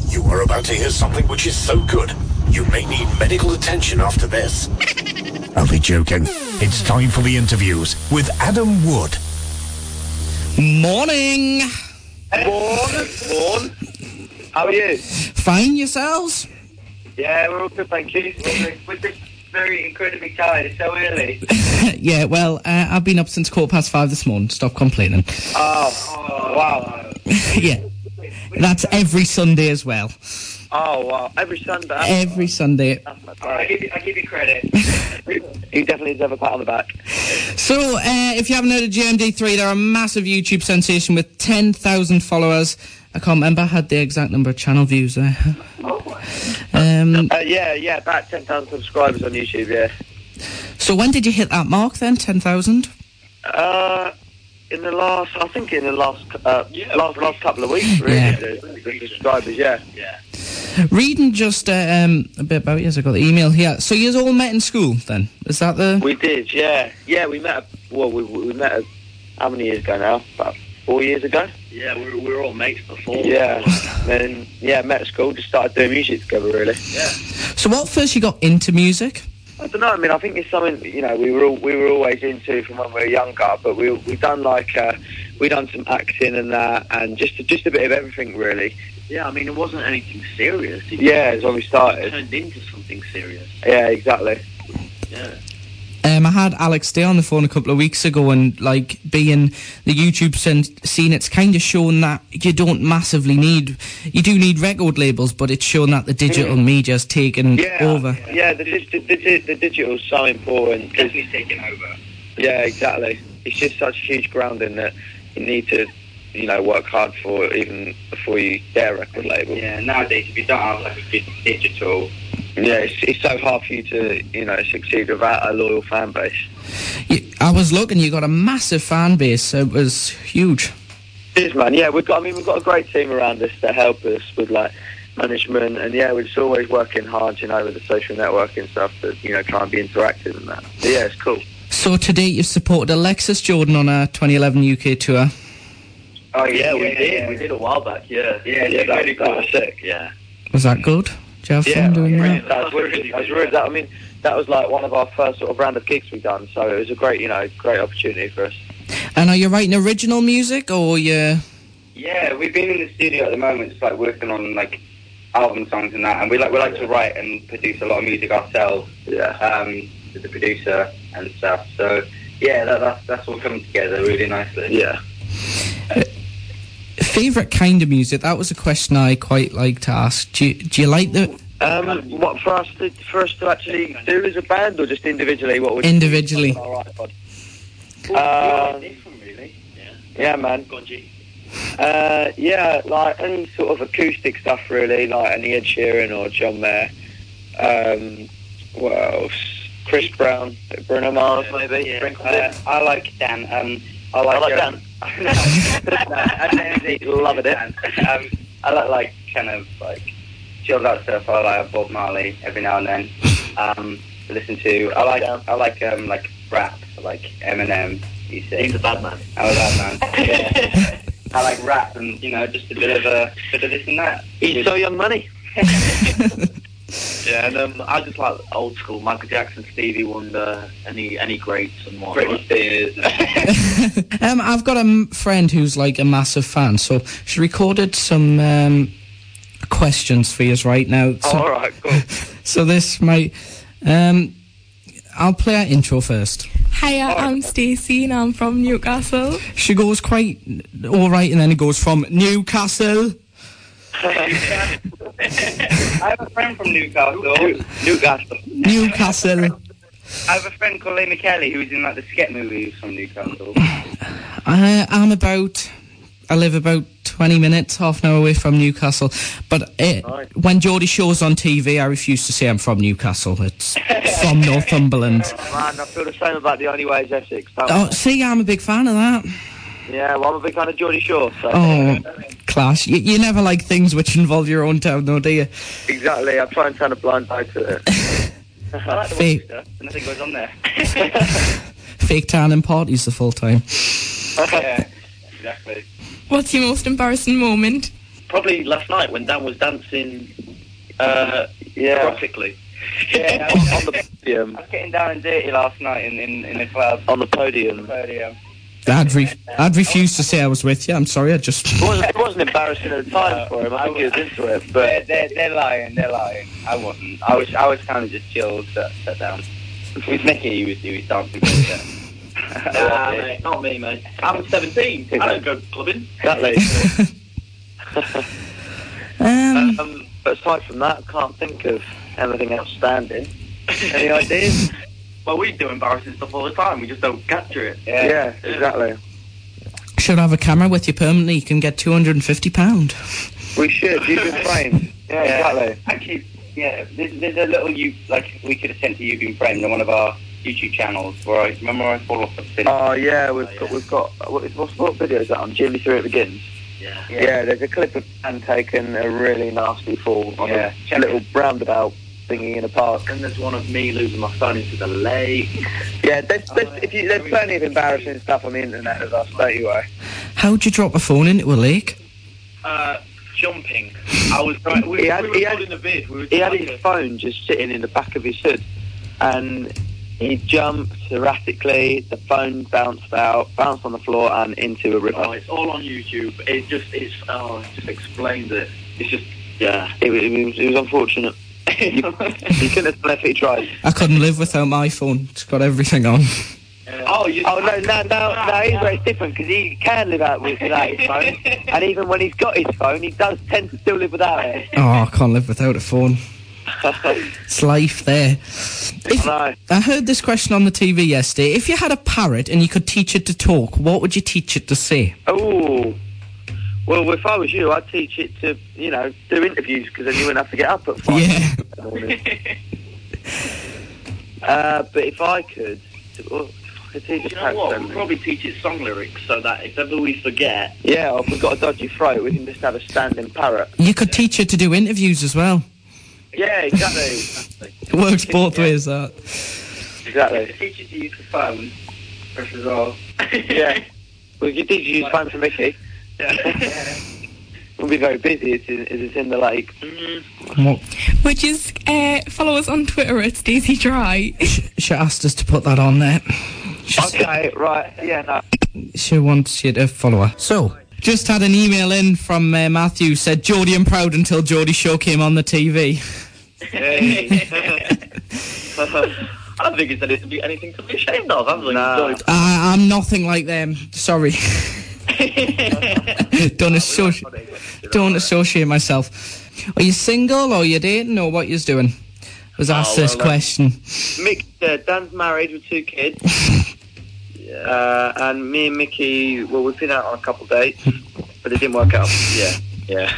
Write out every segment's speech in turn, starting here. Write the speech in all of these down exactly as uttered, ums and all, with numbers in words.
You are about to hear something which is so good, you may need medical attention after this. Only joking. It's time for the interviews with Adam Wood. Morning. Morning. Morning. How are you? Fine, yourselves? Yeah, we're all good, thank you. We're, we're just very incredibly tired. It's so early. Yeah, well, uh, I've been up since quarter past five this morning. Stop complaining. Oh, oh wow. Yeah, that's every Sunday as well. Oh, wow. Every Sunday? Every Sunday. I give you, I give you credit. You definitely deserve a pat on the back. So, uh, if you haven't heard of G M D three, they're a massive YouTube sensation with ten thousand followers. I can't remember, I had the exact number of channel views there. Um, uh, yeah, yeah, about ten thousand subscribers on YouTube, yeah. So when did you hit that mark then, ten thousand? Uh, in the last, I think in the last, uh, yeah, last, last couple of weeks, really. Yeah. The, the subscribers, yeah. Yeah. Reading just uh, um, a bit about you, I got the email here. So you all met in school then? Is that the... We did, yeah. Yeah, we met, well, we, we met, a, how many years ago now? About four years ago? Yeah, we were, we were all mates before. Yeah, then, yeah, met at school, just started doing music together, really. Yeah. So what first you got into music? I don't know, I mean, I think it's something, you know, we were all, we were always into from when we were younger, but we we done like, uh, we done some acting and that, and just just a bit of everything, really. Yeah, I mean, it wasn't anything serious. It yeah, it's when we started. It turned into something serious. Yeah, exactly. Yeah. Um, I had Alex Day on the phone a couple of weeks ago, and like being the YouTube scene, it's kind of shown that you don't massively need, you do need record labels, but it's shown that the digital mm. media's taken yeah, over. Yeah, the, the, the, the digital's so important. Definitely taken over. Yeah, exactly. It's just such huge grounding that you need to, you know, work hard for even before you get a record label. Yeah, nowadays if you don't have like a good digital... Yeah, it's, it's so hard for you to, you know, succeed without a loyal fan base. You, I was looking, you got a massive fan base, so it was huge. It is, man, yeah, we've got, I mean, we've got a great team around us that help us with, like, management, and yeah, we're just always working hard, you know, with the social networking stuff to, you know, try and be interactive and that. But yeah, it's cool. So today you've supported Alexis Jordan on a twenty eleven U K tour. Oh, yeah, yeah we yeah, did. Yeah. We did a while back, yeah. Yeah, yeah, that, really cool. That was sick. Yeah. Was that good? Did you have yeah, fun doing yeah, that? That was really, that was really, that, I mean, that was like one of our first sort of round of gigs we've done, so it was a great, you know, great opportunity for us. And are you writing original music, or you... Yeah, we've been in the studio at the moment, just like working on like album songs and that, and we like we like to write and produce a lot of music ourselves. Yeah. Um, with the producer and stuff. So yeah, that, that's that's all coming together really nicely. Yeah. Uh, favourite kind of music? That was a question I quite like to ask. Do you, do you like the... Um, what for us to for us to actually do as a band, or just individually? What would individually? All right, bud. Uh, really. Yeah. Yeah, man. Go on, G. Uh, yeah, like any sort of acoustic stuff, really, like any Ed Sheeran or John Mayer. Um, what else? Chris Brown, Bruno Mars, maybe. Yeah. Uh, I like Dan. Um, I like, I like um, Dan. no, I don't know. Love it. Um, I like like kind of like chilled out stuff. I like Bob Marley every now and then. Um, to listen to. I like I like um like rap, like Eminem. You say He's a bad man. I'm a bad man. Yeah. I like rap and, you know, just a bit of a bit of this and that. He's so Young Money. Yeah, and um, I just like old school Michael Jackson, Stevie Wonder, any any greats and what. Britney Spears. um, I've got a m- friend who's like a massive fan, so she recorded some um, questions for you right now. So, oh, all right, cool. So this might... Um, I'll play our intro first. Hiya, I'm Stacey and I'm from Newcastle. She goes quite all right, and then it goes from Newcastle. I have a friend from Newcastle. Newcastle. Newcastle. I have a friend called Amy Kelly who's in like the Skep movies from Newcastle. I, I'm about... I live about twenty minutes, half an hour away from Newcastle. But it, Right. when Geordie shows on T V, I refuse to say I'm from Newcastle. It's from Northumberland. Man, I feel the same about The Only Way is Essex. Don't Oh, I? see, I'm a big fan of that. Yeah, well, I'm a big fan of Geordie Shore. So. Oh, class. You, you never like things which involve your own town, though, do you? Exactly, I try and turn a blind eye to it. I like the Fake. stuff. Nothing goes on there. Fake tanning parties the full time. Yeah, exactly. What's your most embarrassing moment? probably last night when Dan was dancing uh, Yeah. erotically. Yeah, on, on the podium. I was getting down and dirty last night in, in, in the club. On the podium. Podium. I'd, re- I'd refuse to say I was with you. I'm sorry, I just... It wasn't, it wasn't embarrassing at the time for him. I think he was into it, They're, but they're, they're lying, they're lying. I wasn't. I was I was kind of just chilled, sat, sat down. With Mickey, he was, he was dancing. Nah, mate, not me, mate. I'm seventeen. I don't go clubbing. exactly. Um, um, but aside from that, I can't think of anything outstanding. Any ideas? Well, we do embarrassing stuff all the time. We just don't capture it. Yeah, exactly. should have a camera with you permanently. You can get two hundred fifty pounds. We should. You've been framed. Yeah, exactly. Actually, yeah, there's, there's a little you like we could have sent to You've Been Framed on one of our YouTube channels. Where I remember I fall off the fin. Oh yeah, we've got we've got what, what's what video is that on? Jimmy Through It Begins. Yeah. Yeah, yeah there's a clip of Dan taking a really nasty fall on Yeah. a little roundabout thingy in a park. And there's one of me losing my phone into the lake. Yeah, there's, there's, if you, there's plenty of embarrassing stuff on the internet of us, don't you, way? How'd you drop a phone into a lake? Uh, jumping. I was trying. We, He had- we were he had- holding the vid. We were He had like his a- phone just sitting in the back of his hood, and he jumped erratically. The phone bounced out, bounced on the floor, and into a river. Oh, it's all on YouTube. It just it's oh, it just explains it. It's just yeah. It, was- it, was, it was unfortunate. You, you couldn't have done it if he tried. I couldn't live without my phone. It's got everything on. Oh, you, Oh no, no, no, no! He's very different because he can live out with, without his phone, and even when he's got his phone, he does tend to still live without it. Oh, I can't live without a phone. It's life there. If, I know. I heard this question on the T V yesterday. If you had a parrot and you could teach it to talk, what would you teach it to say? Oh, well, if I was you, I'd teach it to, you know, do interviews because then you wouldn't have to get up at five Yeah. in the morning. uh, but if I could, well, if I could teach you it know what? to We'll probably teach it song lyrics so that if ever we forget, yeah, or if we've got a dodgy throat, we can just have a standing parrot. You could teach it to do interviews as well. Yeah, exactly. It works both ways, that. Exactly. Teach you to use the phone. First of all. Yeah. We could teach you to use phone for Mickey. We'll be very busy as it's, as it's in the lake. What? Would you uh, follow us on Twitter at Stacey Dry? She asked us to put that on there. She, Okay, right. Yeah, no. she wants you to follow her. So, just had an email in from uh, Matthew, said, Geordie I'm proud until Geordie's show came on the T V. I don't think it's anything, anything to be ashamed of. I'm like, Nah. no. I, I'm nothing like them. Sorry. don't, associ- don't associate myself. Are you single or are you dating or what you're doing? Was asked Oh, this well, uh, question. Mick, uh, Dan's married with two kids. Uh, and me and Mickey, well, we've been out on a couple of dates, but it didn't work out. Yeah, yeah.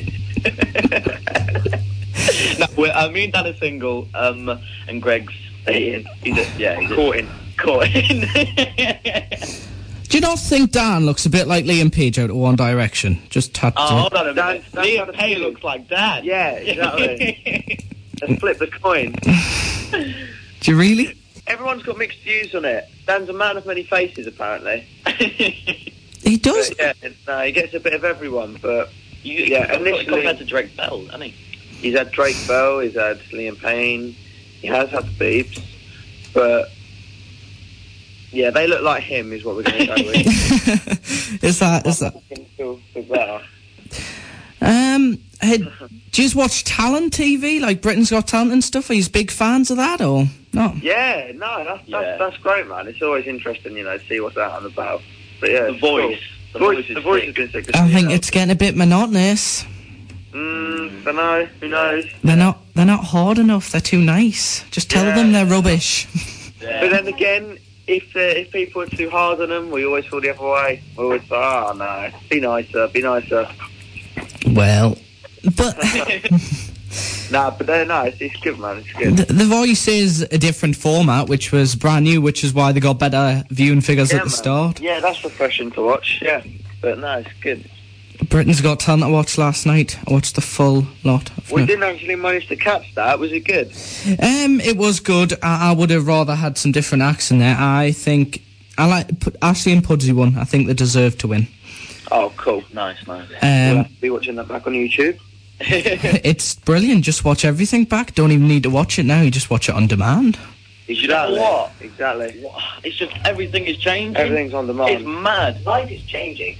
no, we're, uh, me and Dan are single, um, and Greg's dating. He's a, yeah, he's Courting. Courting. Do you not think Dan looks a bit like Liam Page out of One Direction? Just had to... Oh, hold on a Dan- minute. Dan's Liam got a Payne few. looks like Dad. Yeah, exactly. Let's flip the coin. Do you really? Everyone's got mixed views on it. Dan's a man of many faces, apparently. He does. But, yeah, it's, no, he gets a bit of everyone, but You, Yeah, yeah, initially- compared to Drake Bell, hasn't he? he's had Drake Bell, he's had Liam Payne, he has had the Beeps, but yeah, they look like him, is what we're going to go with. Is that... Is that... Still, still better. Um, hey, do you just watch talent T V, like Britain's Got Talent and stuff? Are you big fans of that, or not? Yeah, no, that's, Yeah. that's that's great, man. It's always interesting, you know, to see what's out and about. But yeah, The it's voice. cool. The voice, voice is the voice sick. has been sick. I think it's getting a bit monotonous. Mm, don't know. Who knows? They're not. They're not hard enough. They're too nice. Just tell Yeah. them they're rubbish. But then again, if uh, if people are too hard on them, we always feel the other way. We always say, oh no, be nicer, be nicer. Well, but Nah, but they're nice. It's good, man. It's good. the, the Voice is a different format, which was brand new, which is why they got better viewing figures Yeah, at the man. start. Yeah, that's refreshing to watch. Yeah, but no, it's good. Britain's Got Talent I watched last night. I watched the full lot. We didn't actually manage to catch that. Was it good? Um, it was good. I, I would have rather had some different acts in there. I think I like P- Ashley and Pudsey won. I think they deserve to win. Oh, cool. Nice, nice. We'll Um, have to be watching that back on YouTube. it's brilliant. Just watch everything back. Don't even need to watch it now. You just watch it on demand. Exactly. what? Exactly. It's just everything is changing. Everything's on demand. It's mad. Life is changing.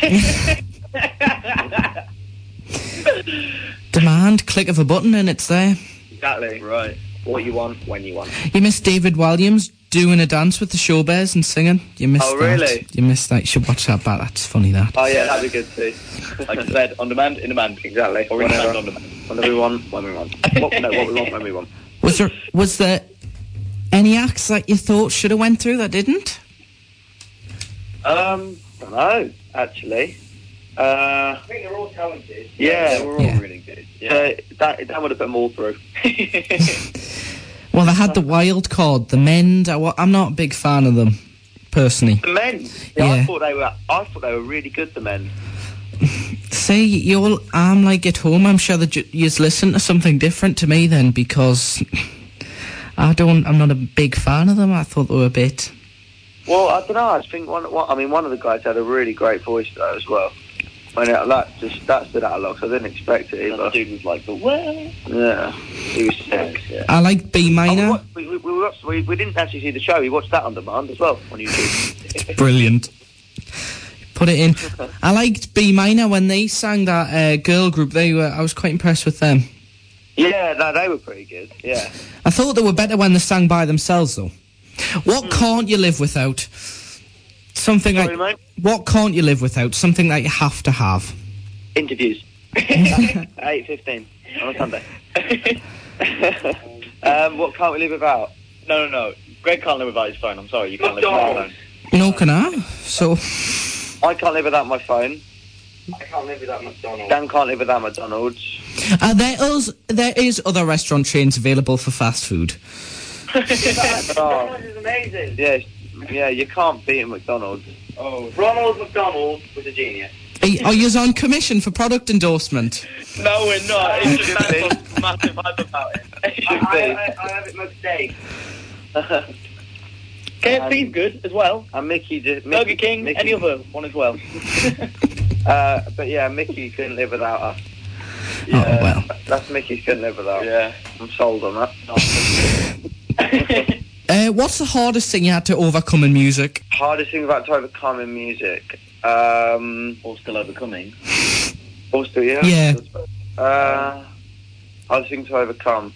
Demand, click of a button, and it's there. Exactly. Right. What you want, when you want. You missed David Williams doing a dance with the Showbears and singing. You missed Oh, that. really? You missed that. You should watch that back. That's funny, that. Oh, yeah, that'd be good too. Like I said, on demand, in demand. Exactly. Or in Whenever. demand, on demand. Whenever we want, when we want. What, no, what we want, when we want. Was there was there any acts that you thought should have went through that didn't? Um, I don't know, actually. Uh, I think they're all talented. yeah, They were all Yeah. really good. uh, that, that would have put them all through. Well, they had the wild card, the Mend. I, wa- I'm not a big fan of them, personally. The men, yeah, I Yeah. thought they were. I thought they were really good. The men. See, you'll. I'm like at home. I'm sure that you just listen to something different to me then, because I don't. I'm not a big fan of them. I thought they were a bit. Well, I don't know. I think one. one I mean, one of the guys had a really great voice though as well. When it, that just that stood out a lot. 'Cause I didn't expect it And the either. dude was like, the well. Yeah, he was sick. Yeah. I like B Oh, we, minor. watched, we, we, we, watched, we, we didn't actually see the show. We watched that on demand as well on YouTube. Brilliant. Put it in. I liked B minor when they sang that uh, girl group. They were. I was quite impressed with them. Yeah, no, they were pretty good. Yeah. I thought they were better when they sang by themselves, though. What can't you live without? Something Sorry, like. mate. What can't you live without? Something that you have to have. Interviews. Eight fifteen on a Sunday. um, what can't we live without? No, no, no. Greg can't live without his phone. I'm sorry, you can't live without his phone. No, can I? So. I can't live without my phone. I can't live without McDonald's. Dan can't live without McDonald's. Uh, there is there is other restaurant chains available for fast food. Oh, McDonald's is amazing. yeah, yeah, you can't beat a McDonald's. Oh, Ronald McDonald was a genius. Are, y- are you on commission for product endorsement? No, we're not. It's just Should be. that's massive hype about it. I, Should I, be. I, I have it most days. K F C's good as well. And Mickey did. Mickey, Burger King, Mickey, any other one as well. Uh, but yeah, Mickey couldn't live without us. Oh well. That's Mickey couldn't live without. Yeah. I'm sold on that. Uh, what's the hardest thing you had to overcome in music? Hardest thing about to overcome in music. Um, Or still overcoming. also, yeah. Yeah. Uh, hardest thing to overcome.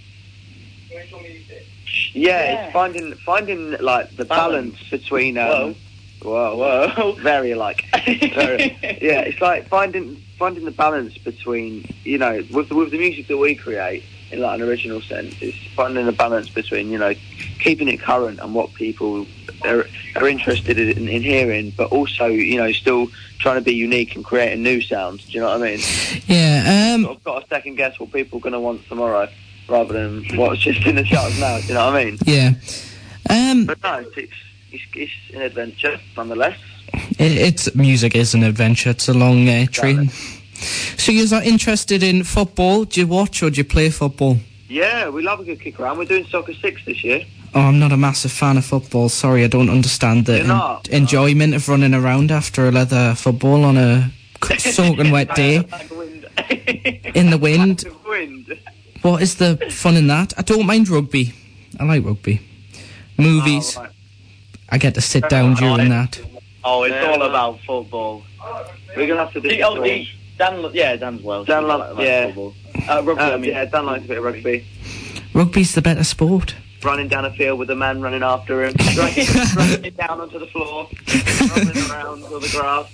Yeah, it's finding finding like the balance, Balance. between um, whoa, Whoa. very like, very, yeah, it's like finding finding the balance between, you know, with the, with the music that we create in like an original sense, it's finding the balance between, you know, keeping it current and what people are, are interested in, in hearing, but also, you know, still trying to be unique and creating new sounds. Do you know what I mean? Yeah. Um. I've got to second guess what people are going to want tomorrow, rather than what's just in the charts now. Do you know what I mean? Yeah. Um. But no, it's, it's, it's an adventure nonetheless. It, it's music is an adventure. It's a long uh, train. So you're not interested in football? Do you watch or do you play football? Yeah, we love a good kick around. We're doing Soccer Six this year. Oh, I'm not a massive fan of football. Sorry, I don't understand the You're not? en- enjoyment of running around after a leather football on a soaking wet day in the wind. Wind. What is the fun in that? I don't mind rugby. I like rugby. Movies. Oh, right. I get to sit down during that. Oh, it's Yeah. all about football. We're gonna have to do. The- oh, the- Dan, yeah, Dan's Welsh. Dan He lo- likes yeah. football. Uh, rugby, Uh, I mean. yeah, Dan likes a bit of rugby. Rugby's the better sport. Running down a field with a man running after him, running, running down onto the floor, running around on the grass.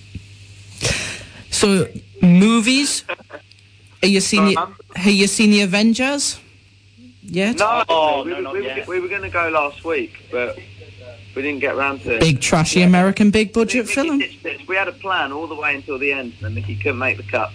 So, movies. Are you seen Sorry, the, mum? have you seen the Avengers yet? No, Oh, we, no, we, not we, yet. we were going to go last week, but we didn't get round to it. Big trashy American big budget Mickey film. ditched it. We had a plan all the way until the end, and then Mickey couldn't make the cut.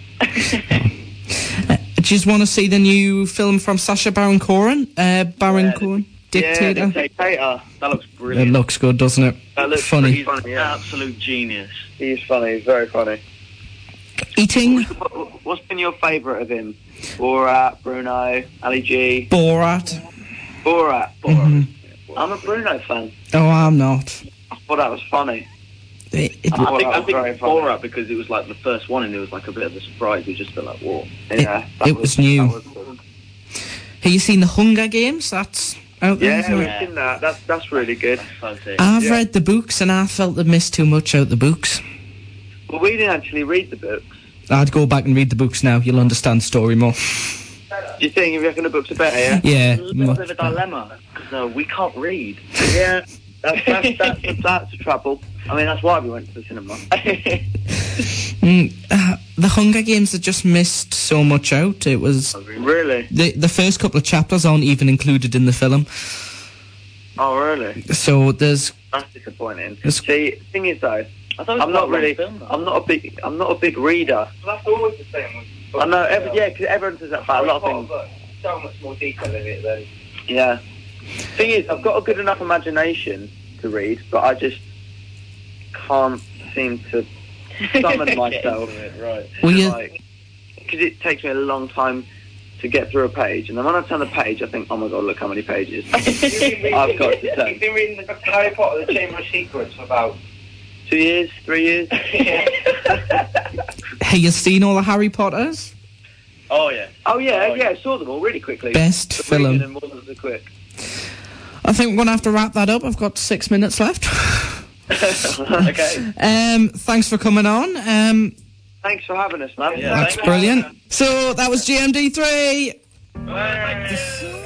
Uh, do you just want to see the new film from Sacha Baron Cohen? Uh, Baron Yeah, Cohen, Dictator. Yeah, Dictator. That looks It brilliant. looks good, doesn't it? That looks Funny. pretty funny, yeah. Absolute genius. He's funny. He's very funny. Eating. What, what's been your favourite of him? Borat, Bruno, Ali G. Borat. Borat. Borat. Mhm. I'm a Bruno fan. Oh, I'm not. I thought that was funny. It, it, I Oh, think, that I was think very it's funny. Borat because it was like the first one and it was like a bit of a surprise. We just felt like, whoa. Yeah, that it was new. that was good. have you seen the Hunger Games? That's out there. Yeah, isn't we've it? seen that. That's that's really good. That's so sick. I've yeah. read the books and I felt they missed too much out the books. Well, we didn't actually read the books. I'd go back and read the books now. You'll understand the story more. Do you think you reckon the books are better? Yeah. Yeah. It's a little much bit of a better. dilemma because uh, we can't read. Yeah. That's that's that's, that's, that's a trouble. I mean, that's why we went to the cinema. Mm, uh, the Hunger Games had just missed so much out. It was Really? the the first couple of chapters aren't even included in the film. Oh, really? So there's That's disappointing. It's- See, the thing is though, I thought it was I'm not quite a long really, film, though. I'm not a big, I'm not a big reader. That's always the same. With I know, every, yeah, because everyone says that about a lot of things. Got so much more detail in it than. Yeah. Thing is, I've got a good enough imagination to read, but I just can't seem to summon myself. Right. well, you, Because it takes me a long time to get through a page, and then when I turn the page, I think, oh my god, look how many pages I've got to turn. You've been reading the Harry Potter, the Chamber of Secrets for about Two years, three years. have you seen all the Harry Potters? Oh, yeah. Oh yeah, Oh, yeah, I saw them all really quickly. Best But film. reading them wasn't so quick. I think we're gonna have to wrap that up. I've got six minutes left. Okay. um, thanks for coming on. Um, Thanks for having us, man. Yeah, that's thank you. brilliant. So that was G M D three. Bye.